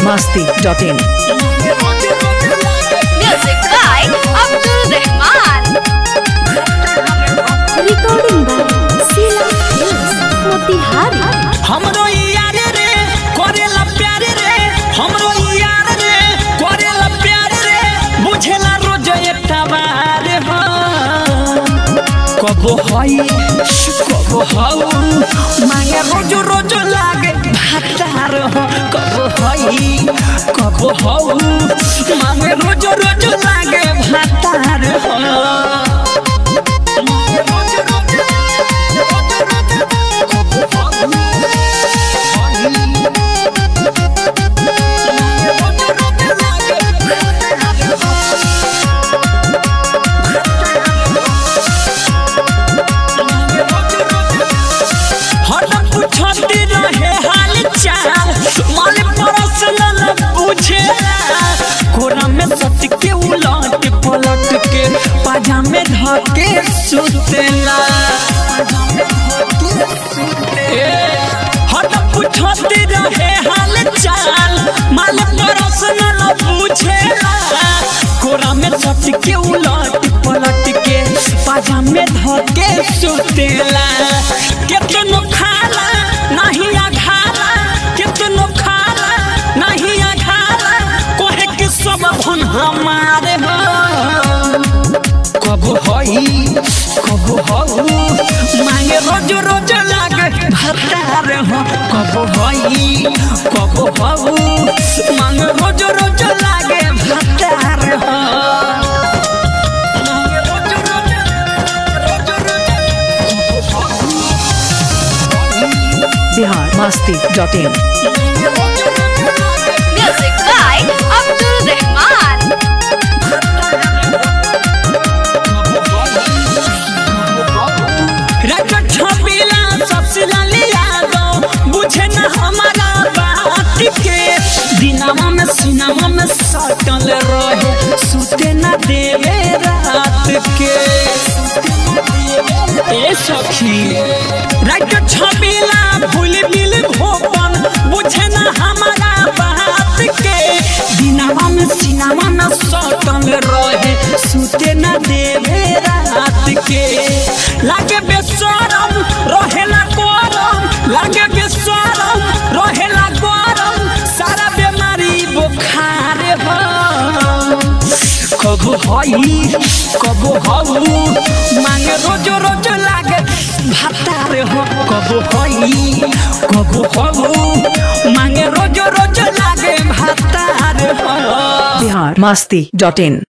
biharmasti.in. Music by Abdul Rahman. Recording by Sila Films, Motihari. हमरो यार रे करेला प्यार रे हमरो यार रे करेला प्यार रे बुझेला रोज एकटा बार हो कबो हई कबो हाउ मांगे रोज रोज लागे भातार हो कबो हई कबो हाउ मांगे रोज रोज लागे भातार हो पाजामे धके सुतेला हट पूछती रहे हाल चाल माल परसन न पूछेला कोरा में सट के उलट पलट के पाजामे धके सुतेला केतनो खाला नहीं आघाला केतनो खाला नहीं आघाला कोहे के सब भन हमारे हो कबो हई कबो हाउ मांगे रोज रोज लागे भातार हो कबो हई कबो हाउ मांगे रोज रोज लागे भातार हो biharmasti.in. Music by Abdul Rahman. बुझे न हमारा बात के दिनामा में सिनेमा में सटल रहे सुते न देवे रात के ए सखी रात छबिला भूल मिल भोपन बुझे न हमारा बात के दिनामा में सिनेमा में सटल रहे सुते न देवे रात के लागे बेशरम रहेला गरम लागे बेशरम रहेला गरम सारा बीमारी बुखार हो कबो हई कबो हाउ मांगे रोज रोज लागे भातार हो कबो हई कबो हाउ मांगे रोज रोज लागे भातार हो biharmasti.in.